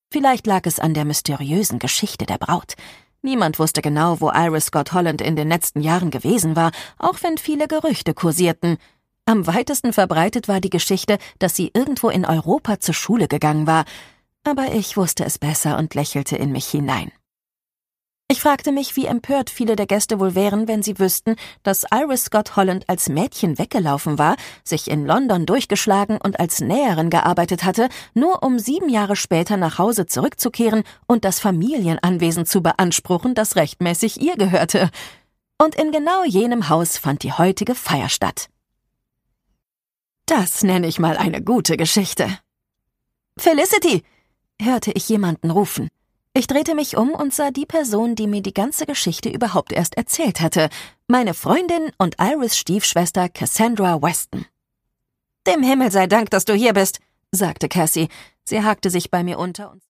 Vielleicht lag es an der mysteriösen Geschichte der Braut. Niemand wusste genau, wo Iris Scott Holland in den letzten Jahren gewesen war, auch wenn viele Gerüchte kursierten. Am weitesten verbreitet war die Geschichte, dass sie irgendwo in Europa zur Schule gegangen war. Aber ich wusste es besser und lächelte in mich hinein. Ich fragte mich, wie empört viele der Gäste wohl wären, wenn sie wüssten, dass Iris Scott Holland als Mädchen weggelaufen war, sich in London durchgeschlagen und als Näherin gearbeitet hatte, nur um 7 Jahre später nach Hause zurückzukehren und das Familienanwesen zu beanspruchen, das rechtmäßig ihr gehörte. Und in genau jenem Haus fand die heutige Feier statt. Das nenne ich mal eine gute Geschichte. »Felicity«, hörte ich jemanden rufen. Ich drehte mich um und sah die Person, die mir die ganze Geschichte überhaupt erst erzählt hatte, meine Freundin und Iris' Stiefschwester Cassandra Weston. »Dem Himmel sei Dank, dass du hier bist«, sagte Cassie. Sie hakte sich bei mir unter und